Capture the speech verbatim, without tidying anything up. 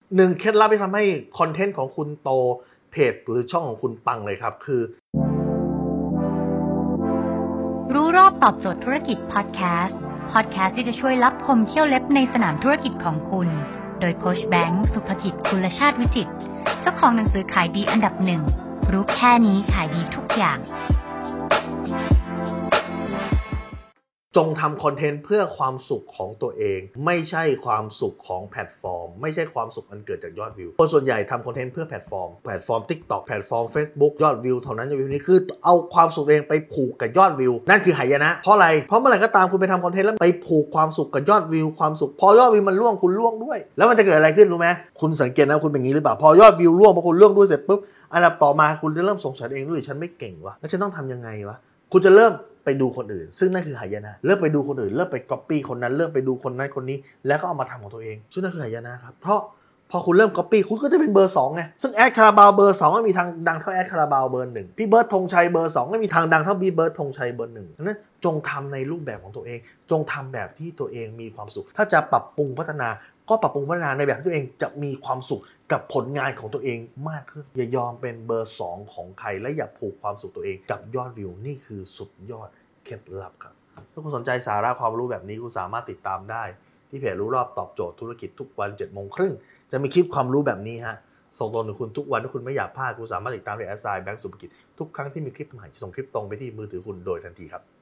หนึ่งเคล็ดลับที่ทำให้คอนเทนต์ของคุณโตเพจหรือช่องของคุณปังเลยครับคือรู้รอบตอบโจทย์ธุรกิจพอดแคสต์พอดแคสต์ที่จะช่วยลับคมเที่ยวเล็บในสนามธุรกิจของคุณโดยโค้ชแบงค์สุภกิจกุลชาติวิจิตรเจ้าของหนังสือขายดีอันดับหนึ่งรู้แค่นี้ขายดีทุกอย่างจงทำคอนเทนต์เพื่อความสุขของตัวเองไม่ใช่ความสุขของแพลตฟอร์มไม่ใช่ความสุขอันเกิดจากยอดวิวคนส่วนใหญ่ทำคอนเทนต์เพื่อแพลตฟอร์มแพลตฟอร์ม TikTok แพลตฟอร์ม Facebook ยอดวิวเท่านั้นยอดวิวนี้คือเอาความสุขเองไปผูกกับยอดวิวนั่นคือหายนะเพราะอะไรเพราะเมื่อไหร่ก็ตามคุณไปทำคอนเทนต์แล้วไปผูกความสุขกับยอดวิวความสุขพอยอดวิวมันร่วงคุณร่วงด้วยแล้วมันจะเกิดอะไรขึ้นรู้ไหมคุณสังเกตนะคุณเป็นอย่างนี้หรือเปล่าพอยอดวิวร่วงพอคุณร่วงด้วยเสร็จปุ๊บอันดับต่อมาคุณจะเริ่มสงสัยเองด้วยฉันไม่เก่งวะแล้วฉันต้องทำยังไงวะคุณจะเริ่มไปดูคนอื่นซึ่งนั่นคือหายนะเลิกไปดูคนอื่นเลิกไปก๊อปปี้คนนั้นเลิกไปดูคนนั้นคนนี้แล้วก็เอามาทำของตัวเองซึ่งนั่นคือหายนะครับเพราะพอคุณเริ่มก๊อปปี้คุณก็จะเป็นเบอร์สองไงซึ่งแอดคาราบาวเบอร์สองไม่มีทางดังเท่าแอดคาราบาวเบอร์หนึ่งพี่เบิร์ดธงชัยเบอร์สองไม่มีทางดังเท่าพี่เบิร์ดธงชัยเบอร์หนึ่งฉะนั้นจงทำในรูปแบบของตัวเองจงทำแบบที่ตัวเองมีความสุขถ้าจะปรับปรุงพัฒนาก็ปรับปรุงพัฒนาในแบบที่ตัวเองจะมีความสุขกับผลงานของตัวเองมากขึ้นอย่ายอมเป็นเบอร์สองของใครและอย่าผูกความสุขตัวเองกับยอดวิวนี่คือสุดยอดเคล็ดลับครับถ้าคุณสนใจสาระความรู้แบบนี้คุณสามารถติดตามได้ที่เพจรู้รอบตอบโจทย์ธุรกิจทุกวัน เจ็ดโมงครึ่งจะมีคลิปความรู้แบบนี้ฮะส่งตรงถึงคุณทุกวันถ้าคุณไม่อยากพลาดคุณสามารถติดตามในแอสไซน์แบงก์สุภกิจทุกครั้งที่มีคลิปใหม่จะส่งคลิปตรงไปที่มือถือคุณโดยทันทีครับ